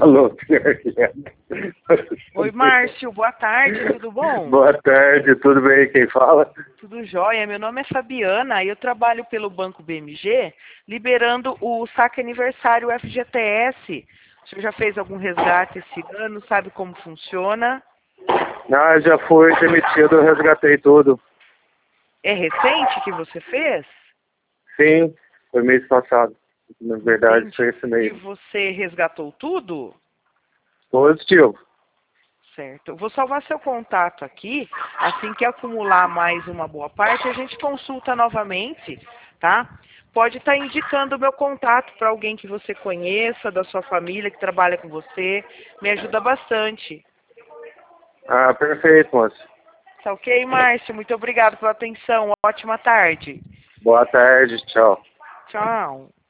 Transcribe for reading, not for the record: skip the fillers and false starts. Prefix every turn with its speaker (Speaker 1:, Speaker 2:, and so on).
Speaker 1: Alô, pior que é.
Speaker 2: Oi, Márcio, boa tarde, tudo bom?
Speaker 1: Boa tarde, tudo bem? Quem fala?
Speaker 2: Tudo jóia, meu nome é Fabiana e eu trabalho pelo Banco BMG, liberando o saque aniversário FGTS. O senhor já fez algum resgate esse ano, sabe como funciona?
Speaker 1: Ah, já fui demitido, eu resgatei tudo.
Speaker 2: É recente que você fez?
Speaker 1: Sim, foi mês passado. Na verdade,
Speaker 2: Entendi.
Speaker 1: foi esse
Speaker 2: E
Speaker 1: mês.
Speaker 2: você resgatou tudo?
Speaker 1: Positivo.
Speaker 2: Certo. Eu vou salvar seu contato aqui. Assim que acumular mais uma boa parte, a gente consulta novamente, tá? Pode estar indicando o meu contato para alguém que você conheça, da sua família, que trabalha com você. Me ajuda bastante.
Speaker 1: Ah, perfeito, moço.
Speaker 2: Tá ok, Márcio? Muito obrigado pela atenção. Ótima tarde.
Speaker 1: Boa tarde, tchau.
Speaker 2: Tchau.